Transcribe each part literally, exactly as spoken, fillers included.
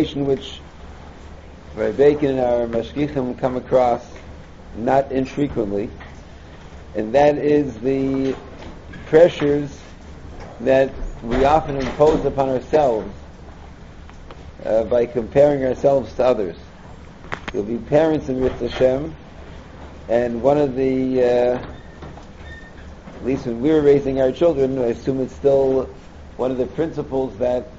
situation which Rabbi Bacon and our Mashgichim come across not infrequently, and that is the pressures that we often impose upon ourselves uh, by comparing ourselves to others. You'll be parents in Ritz Hashem, and one of the, uh, at least when we were raising our children, I assume it's still one of the principles that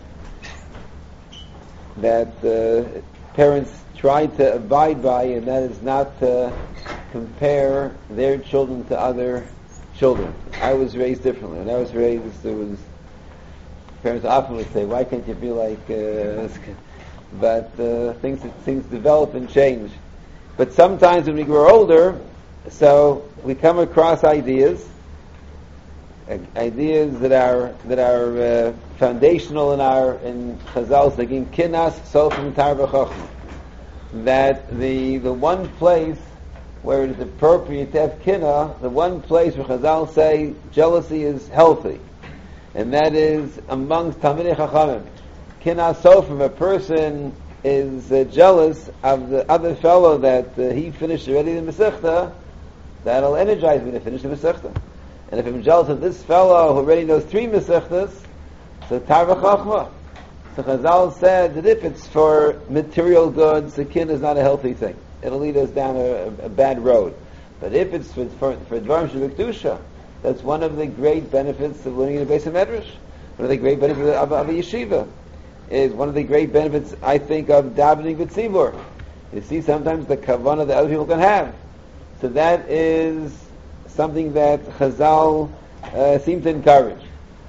that uh, parents try to abide by, and that is not to compare their children to other children. I was raised differently. When I was raised, there was parents often would say, "Why can't you be like?" Uh, but uh, things things develop and change. But sometimes when we grow older, so we come across ideas, uh, ideas that are that are uh, foundational in our in Chazal, again, kinas sofim tarva chachma. That the the one place where it is appropriate to have kina, the one place where Chazal say jealousy is healthy, and that is amongst Talmidei Chachamim. Kina sofim, a person is uh, jealous of the other fellow that uh, he finished already the Masechta, that'll energize me to finish the Masechta. And if I'm jealous of this fellow who already knows three Masechtas, so Tarva Chachma. So Chazal said that if it's for material goods, the kin is not a healthy thing. It'll lead us down a, a bad road. But if it's for for, for Dvarim Shebekdusha, that's one of the great benefits of learning in the Beis HaMedrash. One of the great benefits of, of a yeshiva is one of the great benefits, I think, of davening with tzibur. You see sometimes the kavanah that other people can have. So that is something that Chazal uh, seem to encourage.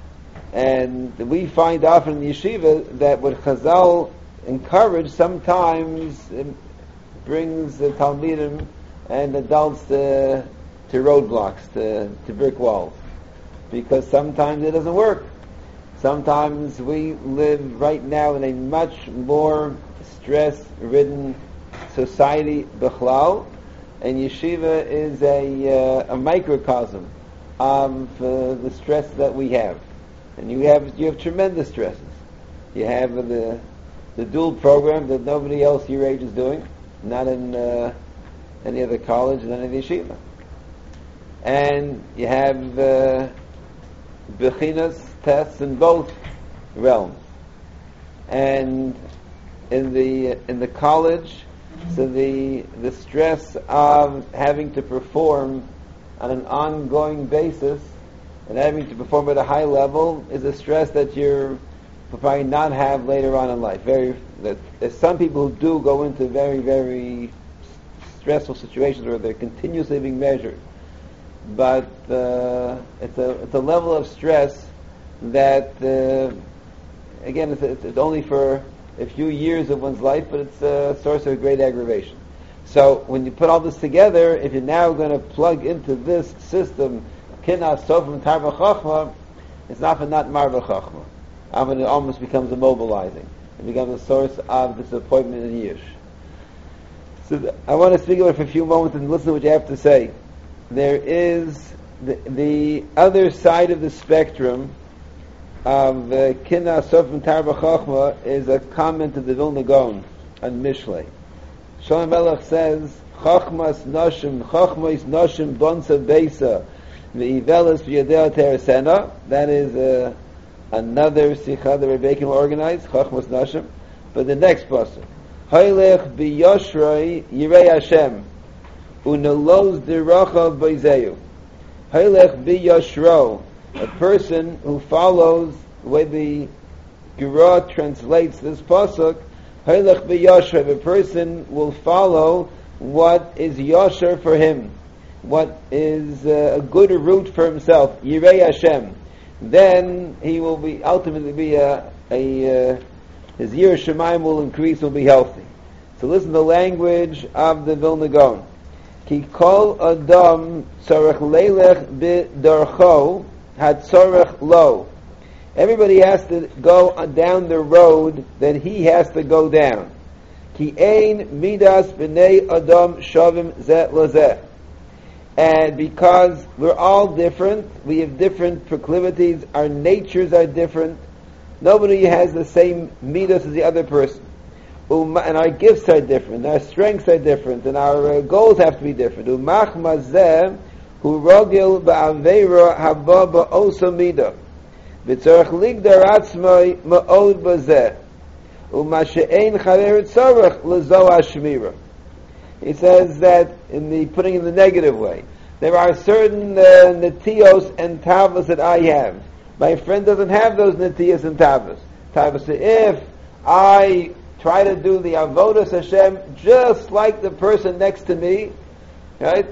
And we find often in yeshiva that what Chazal encourage sometimes brings the Talmidim and adults to, to roadblocks, to, to brick walls. Because sometimes it doesn't work. Sometimes we live right now in a much more stress-ridden society, bichlal, and yeshiva is a, uh, a microcosm of uh, the stress that we have. And you have you have tremendous stresses. You have the the dual program that nobody else your age is doing, not in uh, any other college, not in the yeshiva. And you have uh, bechinas tests in both realms. And in the in the college, so the the stress of having to perform on an ongoing basis and having to perform at a high level is a stress that you're will probably not have later on in life. Very, that there's some people who do go into very, very stressful situations where they're continuously being measured. But uh, it's a it's a level of stress that uh, again it's, it's only for a few years of one's life, but it's a source of great aggravation. So when you put all this together, if you're now going to plug into this system Kinas Sofim Tarva Chachma, it's often not Marva Chachma. Often it almost becomes immobilizing. It becomes a source of disappointment and yish. So th- I want to speak about it for a few moments and listen to what you have to say. There is the, the other side of the spectrum of Kinas Sofim Tarva Chachma is a comment of the Vilna Gaon on Mishlei. Shlomo Melech says, Chachmas Noshim, Chachmas Noshim Bonsa Beisa, V'ivelis V'yadea Teresena. That is uh, another Sikha that Rebbe will organize, Chachmas Noshim. But the next pasuk, Hailech B'yoshroi Yirei Hashem, Unelos Dirachav B'izeu. Hailech B'yoshro, a person who follows the way the Gira translates this pasuk, Hailech B'yosher, a person will follow what is yosher for him, what is uh, a good route for himself, Yirei Hashem. Then he will be ultimately be a, a uh, his Yirei Shemaim will increase, will be healthy. So listen to the language of the Vilna Gaon. Ki kol adam tzarech leilech b'darcho had tzarech lo. Everybody has to go down the road that he has to go down. Ki ein midas b'nei adam shavim zeh lazeh. And because we're all different, we have different proclivities, our natures are different, nobody has the same midas as the other person. Um, and our gifts are different, our strengths are different, and our uh, goals have to be different. Umach mazeh hu rogil ba'aveira haba ba'osa mida. V'tzorach ligdar atzmai ma'od bazeh. Uma she'ein chaver tzorach lezo hashmira. He says that in the putting in the negative way, there are certain uh, netios and tavos that I have. My friend doesn't have those netios and tavos. Tavos, if I try to do the avodas Hashem just like the person next to me, right?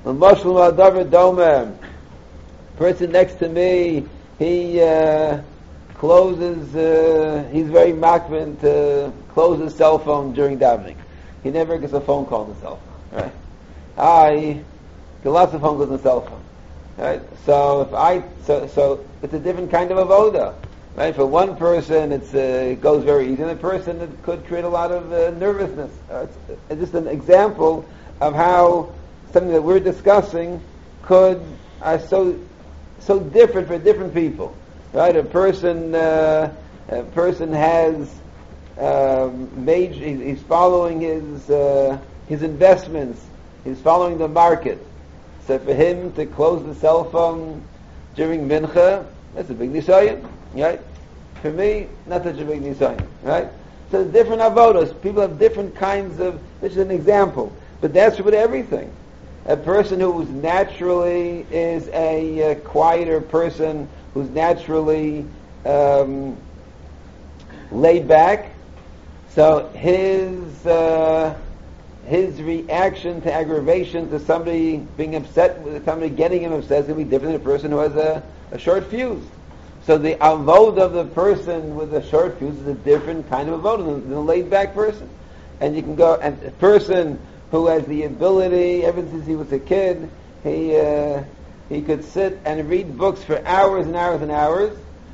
The person next to me, he uh, closes, uh, he's very makvin to close his cell phone during davening. He never gets a phone call on the cell phone, right? I get lots of phone calls on the cell phone, right? So if I, so, so it's a different kind of avoda. Right? For one person, it's, uh, it goes very easy. Another person, it could create a lot of uh, nervousness. Uh, it's, it's just an example of how something that we're discussing could are so so different for different people. Right? A person uh, a person has um, major. He's following his uh, his investments. He's following the market. So for him to close the cell phone during mincha, that's a big nisayon. Right? For me, not such a big nisayon. Right? So different avodas. People have different kinds of. This is an example, but that's with everything. A person who naturally is a, uh, quieter person, who's naturally um, laid back, so his uh, his reaction to aggravation, to somebody being upset, with somebody getting him upset, is going to be different than a person who has a, a short fuse. So the avod of the person with a short fuse is a different kind of avod than, than a laid-back person. And you can go, and a person who has the ability, ever since he was a kid, he uh, he could sit and read books for hours and hours and hours.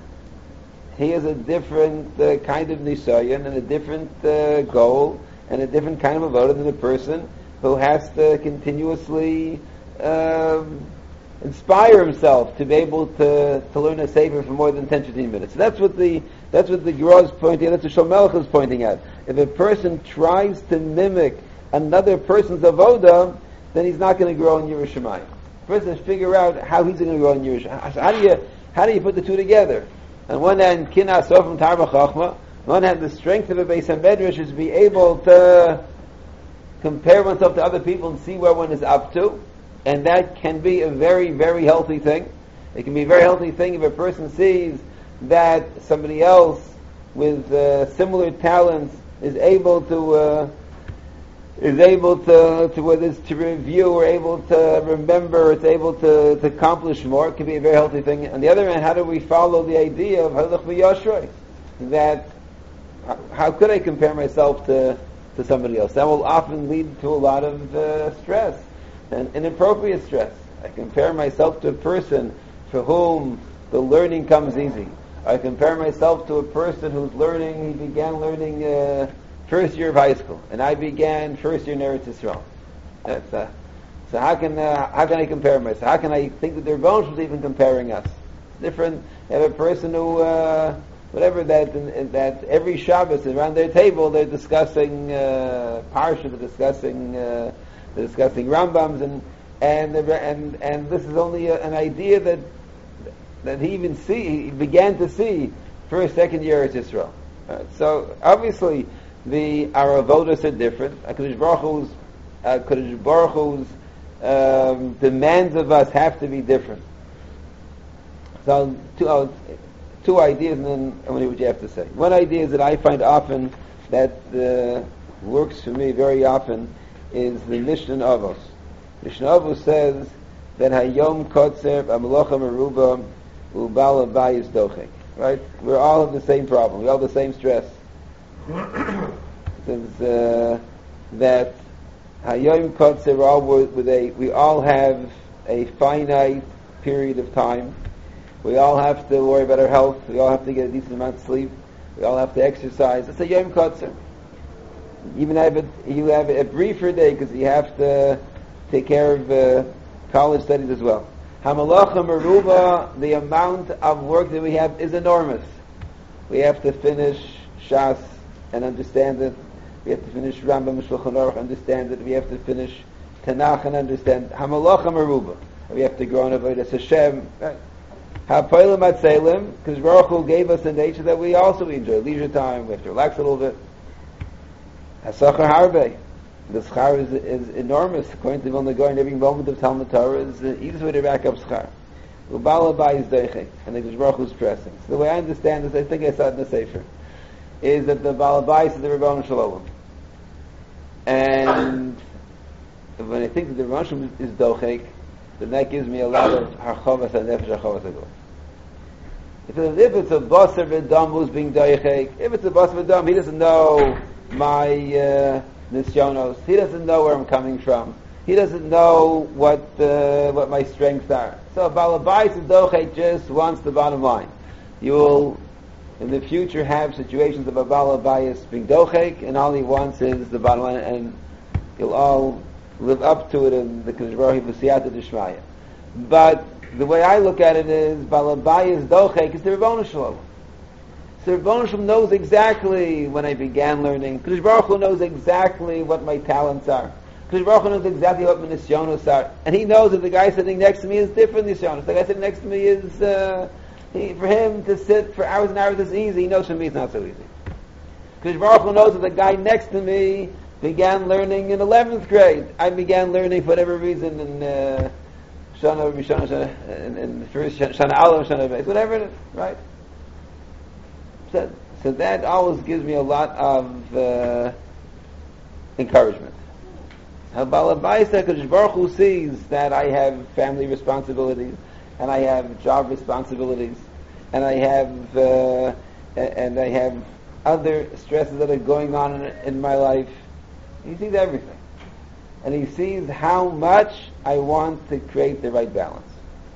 He has a different uh, kind of nisayon and a different uh, goal and a different kind of avodah than a person who has to continuously um, inspire himself to be able to, to learn a sefer for more than ten to fifteen minutes. So that's what the that's what the Gra is pointing out. That's what Shlomo is pointing out. If a person tries to mimic another person's avodah, then he's not going to grow in Yiras Shamayim. First, let's figure out how he's going to grow in Yiras Shamayim. How do you how do you put the two together? On one hand, Kinah Sof Tarba Chachma. On one hand, the strength of a Beis HaMedrash is to be able to compare oneself to other people and see where one is up to, and that can be a very, very healthy thing. It can be a very healthy thing if a person sees that somebody else with uh, similar talents is able to uh, is able to, to whether it's to review or able to remember, it's able to, to accomplish more. It can be a very healthy thing. On the other hand, how do we follow the idea of halach v'yashrei? That how could I compare myself to, to somebody else? That will often lead to a lot of uh, stress and inappropriate stress. I compare myself to a person for whom the learning comes easy. I compare myself to a person who's learning, he began learning uh, first year of high school, and I began first year in Eretz Yisrael. That's, uh, so how can uh, how can I compare myself? How can I think that their bones was even comparing us? It's different. You have a person who, uh, whatever that in, that every Shabbos around their table they're discussing uh, Parsha, they're discussing uh, they're discussing Rambams, and and and and this is only a, an idea that that he even see he began to see first second year Eretz Yisrael. Right? So obviously, the our avodas are different. HaKadosh Baruch Hu's, HaKadosh Baruch Hu's um, demands of us have to be different. So two, uh, two ideas, and then I want to hear what you have to say. One idea is that I find often that uh, works for me very often is the Mishnah Avos. Mishnah Avos says that Hayom Kotzer Amalocha Meruba Ubal Abayis Dochek. Right? We all have the same problem. We all have the same stress. Since uh, that Hayom Kotzer, we're all with a, we all have a finite period of time. We all have to worry about our health. We all have to get a decent amount of sleep. We all have to exercise. It's a Yom Kotzer. Even have it, you have a briefer day because you have to take care of uh, college studies as well. Hamalacha Meruba, the amount of work that we have is enormous. We have to finish Shas and understand it. We have to finish Rambam Shulchan Aruch, understand it. We have to finish Tanakh and understand Hamalacha Meruba. We have to grow in Avodas Hashem. Ha'poilim Atzelim, because Baruch Hu gave us a nature that we also enjoy. Leisure time, we have to relax a little bit. Hasachar Harbe. The schar is, is enormous. According to Vilna Gaon, every moment of Talmud Torah is the easiest way to rack up schar. Ubalabai is deichek, and the Baruch Hu is pressing. So the way I understand this, I think I saw it in the Sefer, is that the Balabais is the Rebbeinu Shalom. And when I think that the Rebbeinu Shalom is dochek, then that gives me a lot of harchavas and nefesh harchavas ago. If it's, if it's a basar v'dam who's being dochek, if it's a basar v'dam, he doesn't know my uh, nisyonos. He doesn't know where I'm coming from. He doesn't know what uh, what my strengths are. So Balabais and Dochek just wants the bottom line. You will, in the future, have situations of a Balabais being Dochek, and all he wants is the bottom line, and you'll all live up to it in the Kadosh Baruch Hu v'siyata d'shmaya. But the way I look at it is, Balabais Dochek is the Rebbeinu Shalom. So Rebbeinu Shalom knows exactly when I began learning. Kadosh Baruch Hu knows exactly what my talents are. Kadosh Baruch Hu knows exactly what my nisyonos are. And he knows that the guy sitting next to me is different nisyonos. The guy sitting next to me is, uh, he, for him to sit for hours and hours is easy. He knows for me it's not so easy. Kadosh Baruch Hu knows that the guy next to me began learning in eleventh grade. I began learning for whatever reason in uh, Shana, Shana, Shana, in, in the first Shana Aleph, Shana Beis, whatever it is, right? So, so that always gives me a lot of uh, encouragement. Kadosh Baruch Hu sees that I have family responsibilities, and I have job responsibilities, and I have uh, and I have other stresses that are going on in, in my life. He sees everything, and he sees how much I want to create the right balance.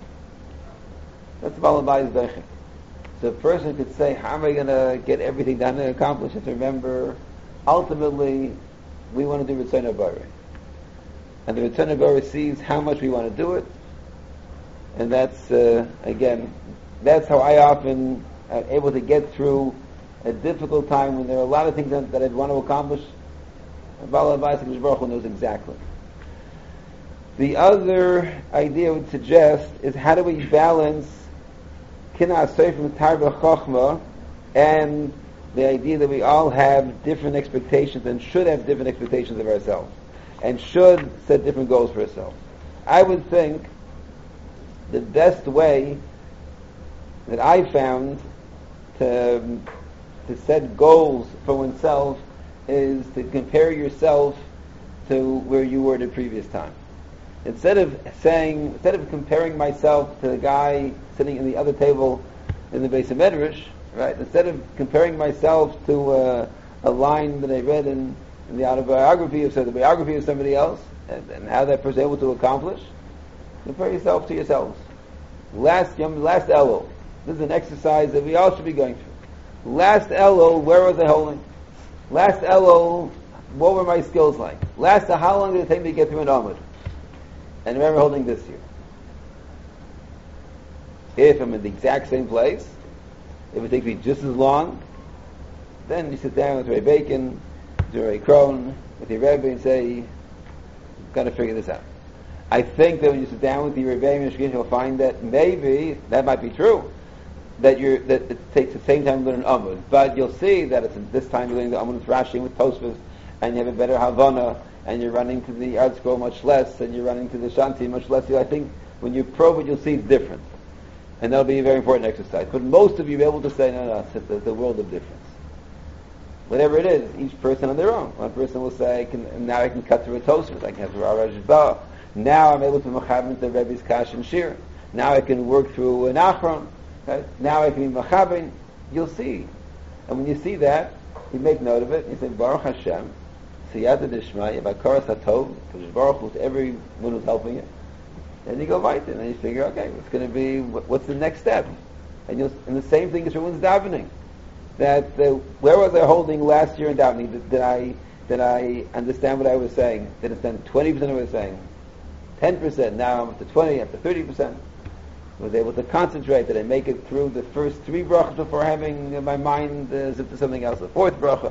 That's Balabai's Deichik. So a person could say, how am I going to get everything done and accomplish it? Remember, ultimately, we want to do Ritzon HaBorei. And the Ritzon HaBorei sees how much we want to do it. And that's, uh, again, that's how I often am able to get through a difficult time when there are a lot of things that, that I'd want to accomplish. Baal HaBayis Baruch Hu knows exactly. The other idea I would suggest is, how do we balance Kina Seifim Tarba Chochma and the idea that we all have different expectations and should have different expectations of ourselves and should set different goals for ourselves. I would think the best way that I found to, to set goals for oneself is to compare yourself to where you were the previous time. Instead of saying, instead of comparing myself to the guy sitting in the other table in the Beis HaMedrash, right? Instead of comparing myself to uh, a line that I read in, in the autobiography of, so the biography of somebody else, and, and how that person was able to accomplish, compare yourself to yourselves. Last Yom, last Elul. This is an exercise that we all should be going through. Last Elul, where was I holding? Last Elul, what were my skills like? Last, how long did it take me to get through an Amud? And remember holding this year. If I'm in the exact same place, if it takes me just as long, then you sit down with Ray Bacon, with Ray Krohn, with your Rebbe, and say, "You've got to figure this out." I think that when you sit down with your Rebbe and you'll find that maybe that might be true, that you're that it takes the same time to learn an Amud, but you'll see that it's this time you're learning the Amud with Rashi with Tosfos, and you have a better Havana, and you're running to the Art Scroll much less, and you're running to the Shanti much less. I think when you probe it, you'll see it's different. And that'll be a very important exercise. But most of you will be able to say, no, no, it's the, the world of difference. Whatever it is, each person on their own. One person will say, I can, now I can cut through a Tosfos, I can have Rav Rajba. Now I'm able to machabin the Rebbe's Kash and Shir. Now I can work through an Achron. Okay? Now I can be machabin. You'll see. And when you see that, you make note of it, and you say, Baruch Hashem, Siyata Dishmaya, Bakaras HaTov, Kadosh Baruch Hu, everyone who's helping you. Then you go right, and then you figure, okay, what's going to be, what's the next step? And you'll, and the same thing is for one's davening. That uh, where was I holding last year in davening? Did, did I did I understand what I was saying? Did I understand twenty percent of what I was saying? Ten percent. Now I'm up to twenty, up to thirty percent. Was able to concentrate. Did I make it through the first three brachas before having my mind uh, zip to something else? The fourth bracha.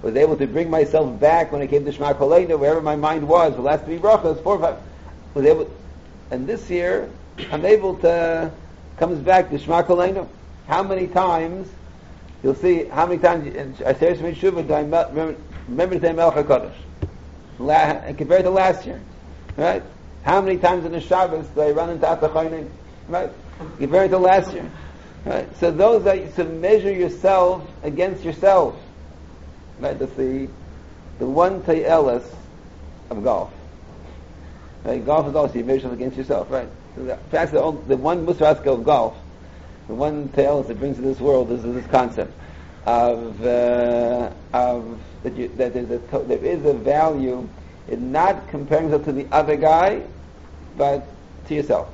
was able to bring myself back when I came to Shema Koleinu, wherever my mind was, the last three brachas, four or five, was able, and this year, I'm able to, comes back to Shema Koleinu. How many times, you'll see, how many times, I say Shema Shuvah, do I remember, remember to say Melech HaKadosh? La, compared to last year, right? How many times in the Shabbos do I run into Atachaynim? Right? Compared to last year. Right? So those that, so measure yourself against yourself. Right? That's the, the one ta'ilis of golf. Right? Golf is also you measure yourself against yourself, right? So the, that's the, only, the one musraska of golf, the one ta'ilis that brings to this world is this concept of, uh, of that, you, that there's a, there is a value in not comparing yourself to the other guy, but to yourself.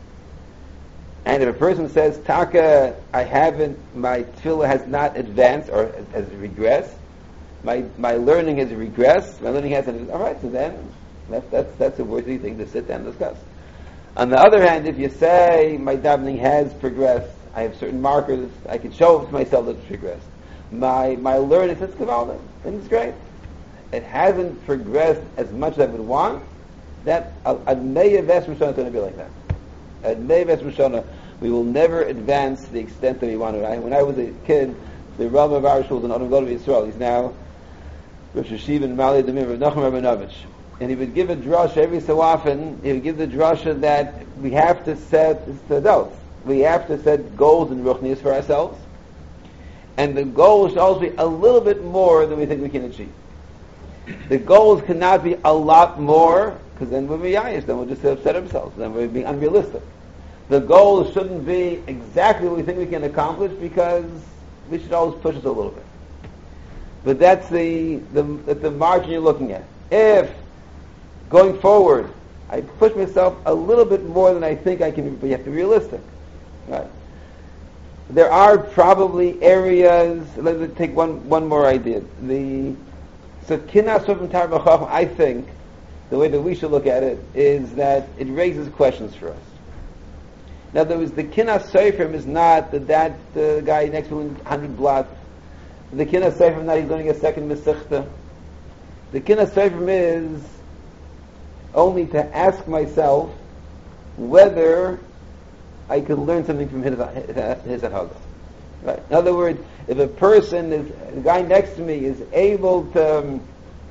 And if a person says, Taka, I haven't, my tefillah has not advanced or has, has regressed, my my learning has regressed, my learning hasn't, alright, so then that's, that's, that's a worthy thing to sit down and discuss. On the other hand, if you say, my davening has progressed, I have certain markers, I can show to myself that it's progressed. My my learning, it's Kavaldim, and it's great. It hasn't progressed as much as I would want, that a, a Ne'ev Esrim Shana is going to be like that. A Ne'ev Esrim Shana, we will never advance to the extent that we want to. I, when I was a kid, the Rav of our schools in Adam Godav Yisrael, he's now Rosh Hashiva and Mali Demir, Rav Nachum Rabinovich. And he would give a drasha every so often, he would give the drasha that we have to set, it's to adults, we have to set goals and ruchnias for ourselves. And the goals should always be a little bit more than we think we can achieve. The goals cannot be a lot more, because then we'll be yayish, then we'll just upset ourselves, then we're being unrealistic. The goals shouldn't be exactly what we think we can accomplish, because we should always push us a little bit. But that's the, the, that's the margin you're looking at. If, going forward, I push myself a little bit more than I think I can, but you have to be realistic. Right? There are probably areas, let's take one, one more idea. The, so Kinas Sofim Tar B'Chacham, I think, the way that we should look at it, is that it raises questions for us. Now, there was the Kinas Sofim is not that that uh, guy next to one hundred blot. The Kinas Sofim not he's going to get second Mesichta. The Kinas Sofim is only to ask myself whether I could learn something from his his Haggah. Right. In other words, if a person is, the guy next to me is able to um,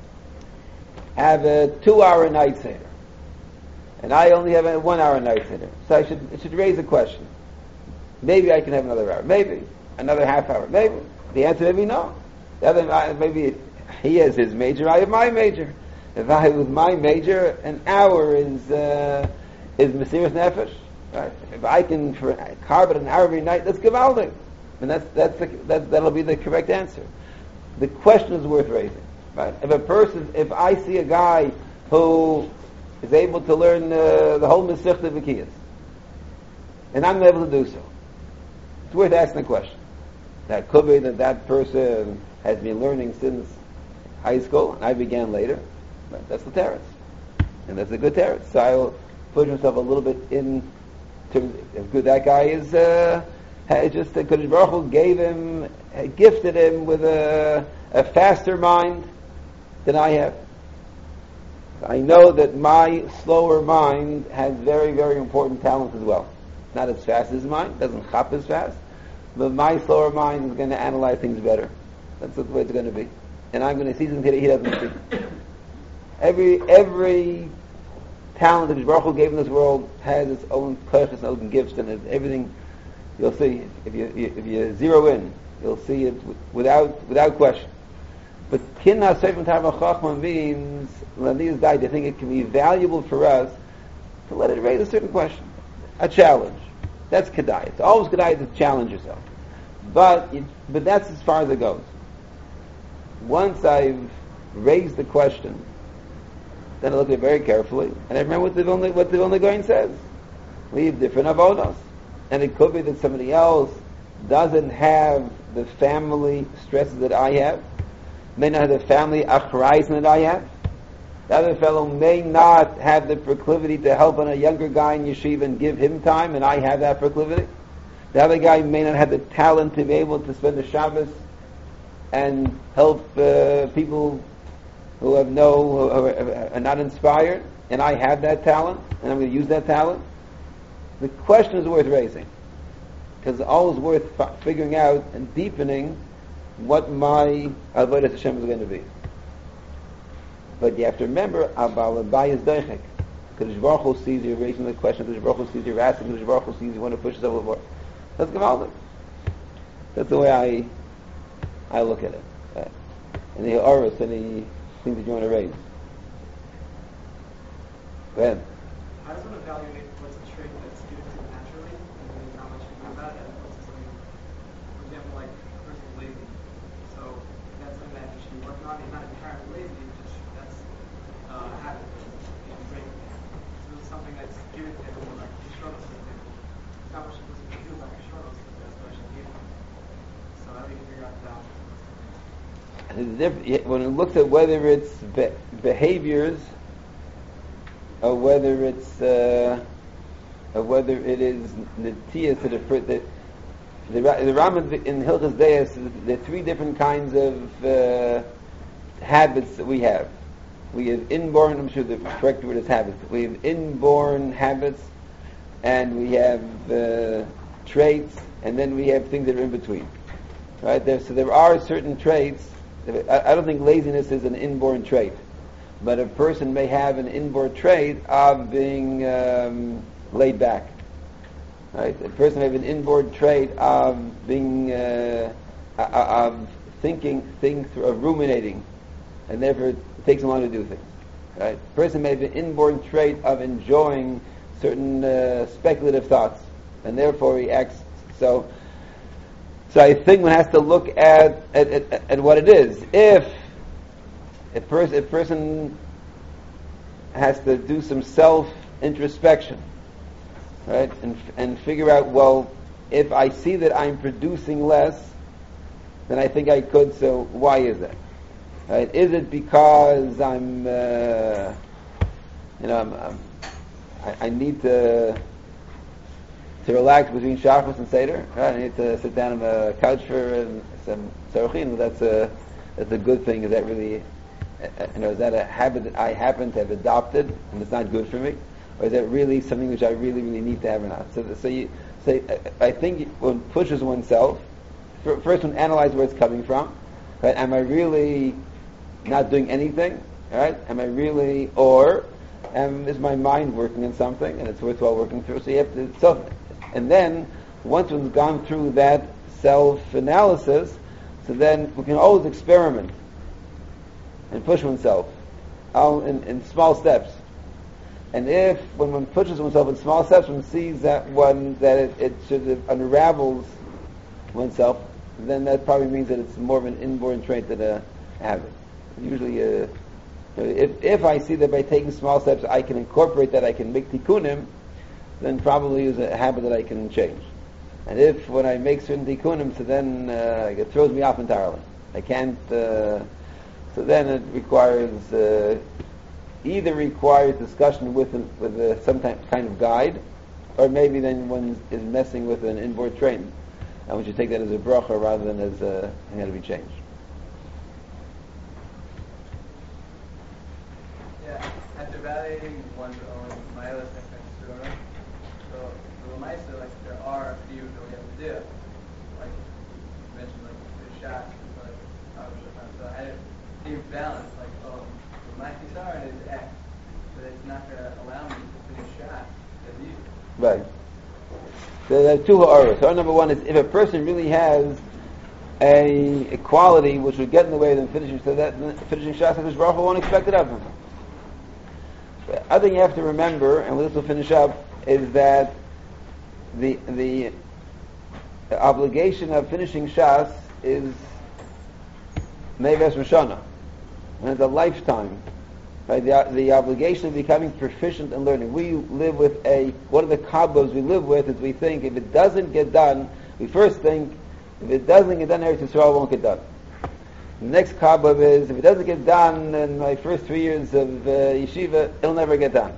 have a two-hour night seder, and I only have a one-hour night seder, so I should it should raise a question. Maybe I can have another hour. Maybe another half hour. Maybe the answer may be no. The other maybe he has his major, I have my major. If I with my major, an hour is uh, is Mesiras Nefesh. Right? If I can for, carve it an hour every night, that's Gewaldig. And that's, that's, the, that's, that'll be the correct answer. The question is worth raising. Right? If a person, if I see a guy who is able to learn uh, the whole Masechta V'Kiyas, and I'm able to do so, it's worth asking the question. That could be that that person has been learning since high school, and I began later. Right? That's the teretz. And that's a good teretz. So I'll put myself a little bit in terms of if good that guy is, uh, just the Kodesh Baruch Hu gave him, gifted him with a, a faster mind than I have. I know that my slower mind has very, very important talents as well. Not as fast as mine, doesn't chop as fast, but my slower mind is going to analyze things better. That's the way it's going to be. And I'm going to see something that he doesn't see. Every, every talent that Baruch Hu gave in this world has its own purpose, its own gifts, and it's everything. You'll see if you if you zero in, you'll see it without without question. But Kinna Seifim Tarva Chachma means when these died, I think it can be valuable for us to let it raise a certain question, a challenge. That's kedai. It's always kedai to challenge yourself. But it, but that's as far as it goes. Once I've raised the question, then I look at it very carefully, and I remember what the Vilna, what the Vilna Gaon says. We have different avodas. And it could be that somebody else doesn't have the family stresses that I have, may not have the family achrayis that I have. The other fellow may not have the proclivity to help on a younger guy in yeshiva and give him time, and I have that proclivity. The other guy may not have the talent to be able to spend the Shabbos and help uh, people who have no, who are, are not inspired, and I have that talent, and I'm going to use that talent. The question is worth raising, because it's always worth f- figuring out and deepening what my avodas Hashem is going to be. But you have to remember, Abal Abai is doichek. Because Baruch Hu sees you're raising the question, because Baruch Hu sees you're asking, because Baruch Hu sees you want to push yourself a little more. That's Gavaldik. That's the way I I look at it. Uh, any auras, any things that you want to raise? Go ahead. How does one evaluate what's a trait that's given to them naturally and how much you know about it, as opposed to something, for example, like a person's lazy. So that's something that you should be working on. He's not inherently lazy, it's just that's uh, a habit that he's breaking. So it's something that's given to him, like he struggles, for example. It's not what you're supposed to do about your struggles, but that's what I should give him. So how do you figure out that? When it looks at whether it's be- behaviors or whether it's uh, or whether it is netiyah to the the the, the Rambam in Hilchos Deis, there are three different kinds of uh, habits that we have. We have inborn. I'm sure the correct word is habits. We have inborn habits, and we have uh, traits, and then we have things that are in between. Right there, so there are certain traits. I, I don't think laziness is an inborn trait. But a person may have an inborn trait of being um, laid back. Right? A person may have an inborn trait of being, uh, of thinking things through, of ruminating, and therefore it takes him long to do things. Right? A person may have an inborn trait of enjoying certain uh, speculative thoughts, and therefore he acts so. So I think one has to look at at, at, at what it is. If A, pers- a person has to do some self-introspection, right, and and figure out, well, if I see that I'm producing less, then I think I could. So why is that? Right? Is it because I'm, uh, you know, I'm, I'm, I, I need to to relax between Shachos and Seder? Right? I need to sit down on a couch for um, some tzarochin. That's a that's a good thing. Is that really? You know, is that a habit that I happen to have adopted and it's not good for me, or is that really something which I really, really need to have or not? So, so you say, so I think one pushes oneself. First, one analyze where it's coming from. Right? Am I really not doing anything? Right? Am I really, or um, is my mind working on something and it's worthwhile working through? So you have to self, and then once one's gone through that self-analysis, so then we can always experiment and push oneself out in, in small steps. And if, when one pushes oneself in small steps, one sees that one that it, it sort of unravels oneself, then that probably means that it's more of an inborn trait than a habit. Usually, uh, if if I see that by taking small steps I can incorporate that, I can make tikkunim, then probably is a habit that I can change. And if when I make certain tikkunim, so then uh, it throws me off entirely. I can't. Uh, So then it requires uh, either requires discussion with an, with a, some type, kind of guide, or maybe then one is messing with an inborn trait, and we should take that as a bracha rather than as a thing to be changed. Yeah, after evaluating one's own milas and consumer, so the Lamaisa, like there are a few that we have to do, like you mentioned, like the shots, like so I had to balance, like, oh, my Kisaran is X, but it's not going to allow me to finish shots as you. Right. So there are two ha'aras. So number one is if a person really has a, a quality which would get in the way of them finishing, so that finishing shots, Hakadosh Baruch Hu won't expect it of him. The other thing you have to remember, and this will finish up, is that the the, the obligation of finishing shots is Neves Roshana. And it's a lifetime. Right? The, the obligation of becoming proficient in learning. We live with a, one of the kabos we live with is we think if it doesn't get done, we first think if it doesn't get done, Eretz Yisrael won't get done. The next kabbalah is if it doesn't get done in my first three years of uh, yeshiva, it'll never get done.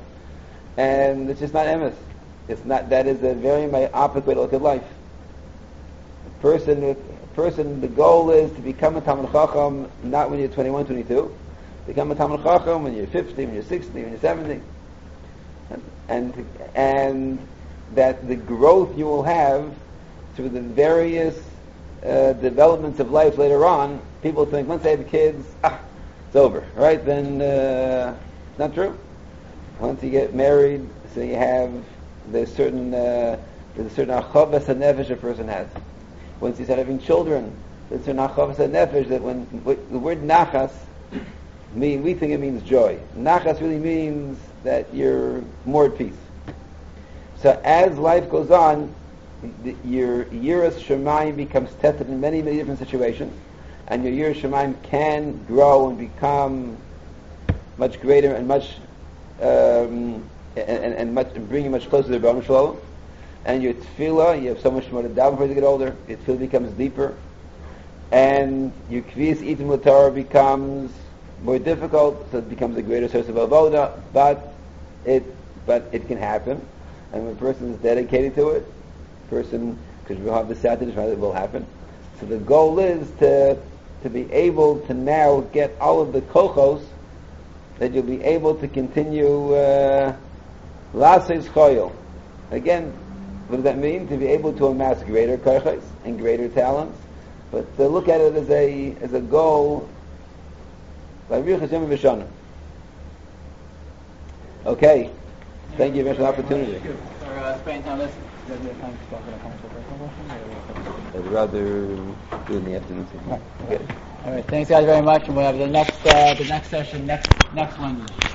And it's just not emes. It's not. That is a very myopic way to look at life. Person, person, the goal is to become a Talmid Chacham not when you're twenty-one, twenty-two. Become a Talmid Chacham when you're fifty, when you're sixty, when you're seventy. And, and that the growth you will have through the various uh, developments of life later on, people think once they have kids, ah, it's over, right? Then uh, it's not true. Once you get married, so you have there's certain uh, there's a certain achavas hanefesh a person has. Once you start having children, there's a certain achavas hanefesh that when the word nachas mean we think it means joy. Nachas really means that you're more at peace. So as life goes on, the, your yiras shamayim becomes tested in many, many different situations, and your yiras shamayim can grow and become much greater and much um, and, and, and much and bring you much closer to the Rebbeinu Shalom. And your tefillah, you have so much more to daven for as you get older. Your tefillah becomes deeper, and your kviyas itim l'Torah becomes more difficult, so it becomes a greater source of avoda. But it, but it can happen, and when a person is dedicated to it, person, because we'll have the Saturday, it will happen. So the goal is to to be able to now get all of the kochos that you'll be able to continue lases choyel. Again, what does that mean? To be able to amass greater kochos and greater talents, but to look at it as a as a goal. Okay, thank you very much for the opportunity. For uh, spending time listening. I'd rather do it in the afternoon. All right. All right. Thanks, guys, very much, and we'll have the next uh, the next session next next Monday.